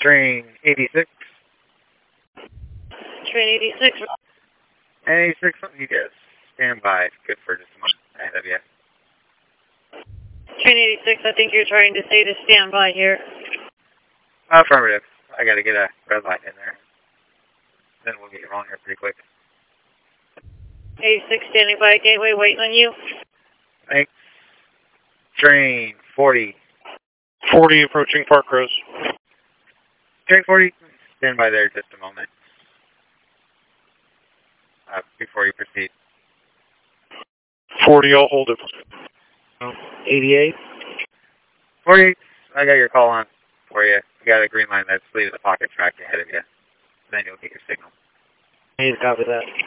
Train 86. Train 86. 86, you guys stand by. Good for just a moment ahead of you. Train 86, I think you're trying to say to stand by here. Affirmative. I got to get a red light in there. Then we'll get you wrong here pretty quick. 86 standing by gateway, waiting on you. Thanks. Train 40. 40 approaching Park Rose. Train 40, stand by there just a moment. Before you proceed. 40, I'll hold it. 88. 48, I got your call on for you. You got a green line that's leaving the pocket track ahead of you. Then you'll get your signal. Hey, copy that.